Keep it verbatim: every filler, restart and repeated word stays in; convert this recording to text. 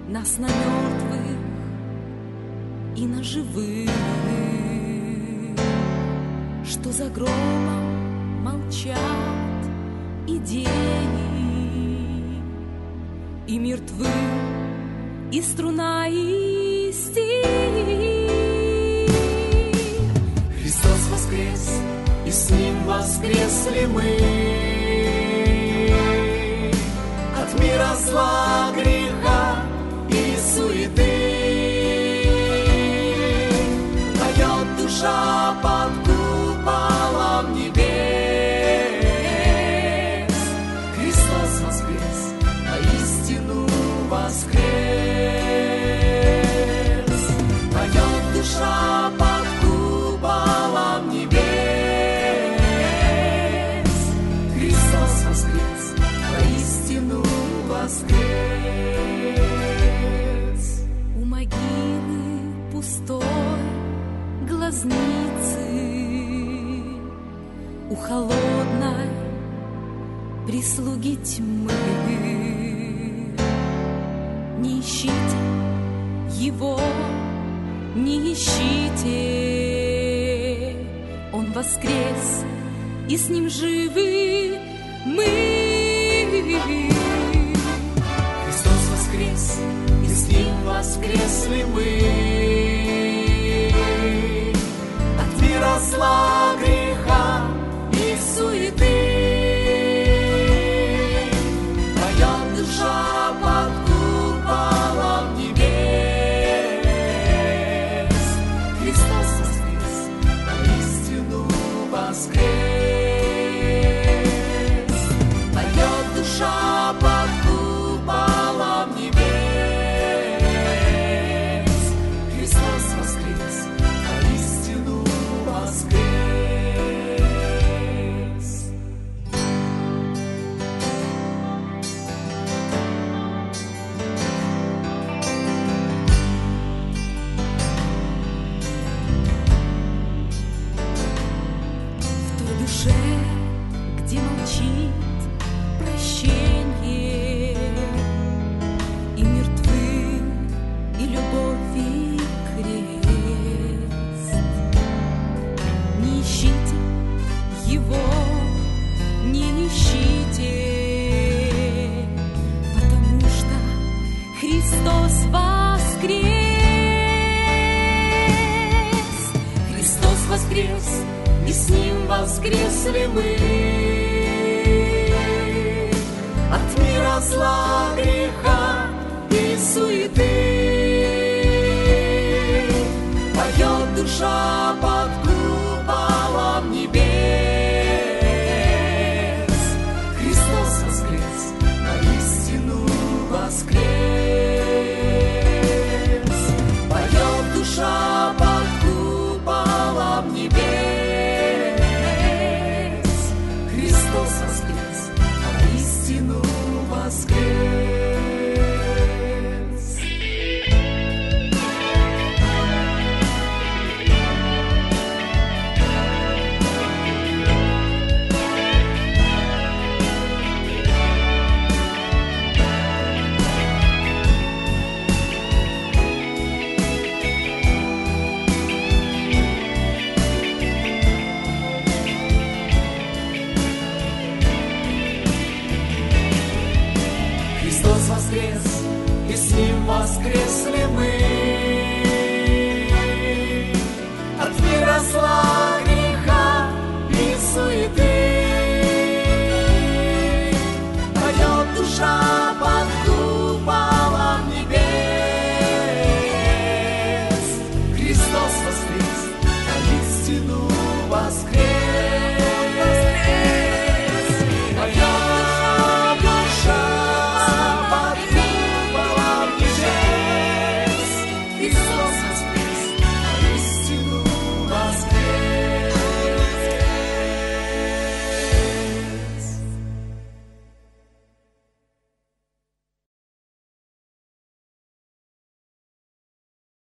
нас на мертвых и на живых, что за гробом молчат идеи, и мертвы, и струна, и стих. Христос воскрес, и с Ним воскресли мы. От мира, зла, греха и суеты поет душа под куполом небес. Христос воскрес, воистину воскрес. Поет душа под куполом небес. Христос воскрес, воистину воскрес. У могилы пустой глазницы, у холодной прислуги тьмы не ищите его, не ищите. Он воскрес, и с ним живы мы. Христос воскрес, и с Ним воскресли мы. От мира, зла, греха и суеты поет душа под куполом небес. Христос воскрес, воистину воскрес. Поет душа под куполом небес. Христос воскрес, воистину воскрес. В той душе, где молчит прощение, и мертвы, и любовь, и крест. Не ищите его, не ищите, потому что Христос воскрес. Христос воскрес, и с Ним воскресли мы. От мира, зла, греха и суеты поет душа под куполом небес. Христос воскрес, воистину воскрес. Поет душа под куполом небес. Христос воскрес, воистину воскрес. Христос воскрес, и с Ним воскресли мы.